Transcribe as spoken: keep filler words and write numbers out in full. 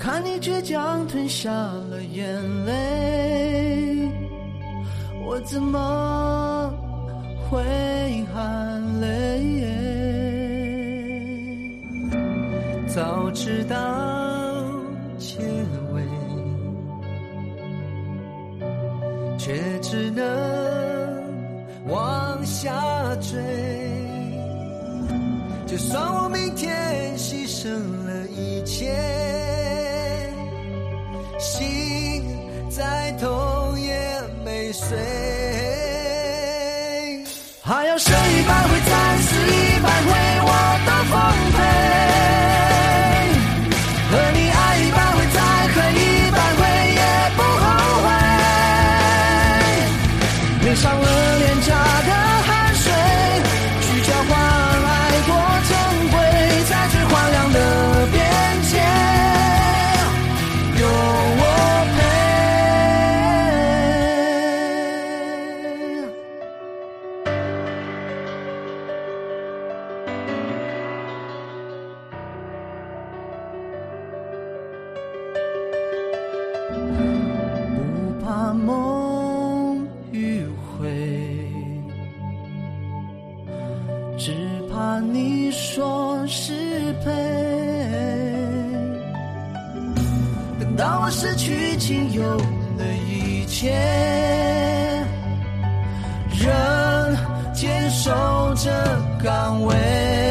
看你倔强吞下了眼泪，我怎么会含泪？早知道结尾，却只能往下坠。就算我明天牺牲了一切，心再痛也没碎。还要剩一半会惨死一半会我都奉陪，和你爱一半会再恨一半会也不后悔，淋上了廉价的汗水，去交换爱多珍贵，在最荒凉的边界有我陪。不怕梦迂回，只怕你说是陪。等到我失去仅有的一切，仍坚守着岗位。